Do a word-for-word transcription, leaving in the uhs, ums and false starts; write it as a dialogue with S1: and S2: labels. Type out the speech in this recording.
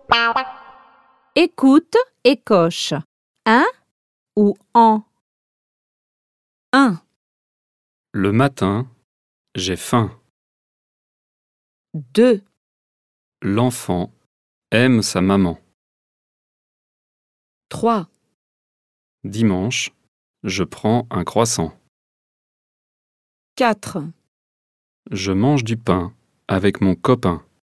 S1: Écoute et coche. Un ou en? Un,
S2: Le matin, j'ai faim.
S1: deux,
S2: L'enfant aime sa maman.
S1: trois,
S2: Dimanche, je prends un croissant.
S1: quatre.
S2: Je mange du pain avec mon copain.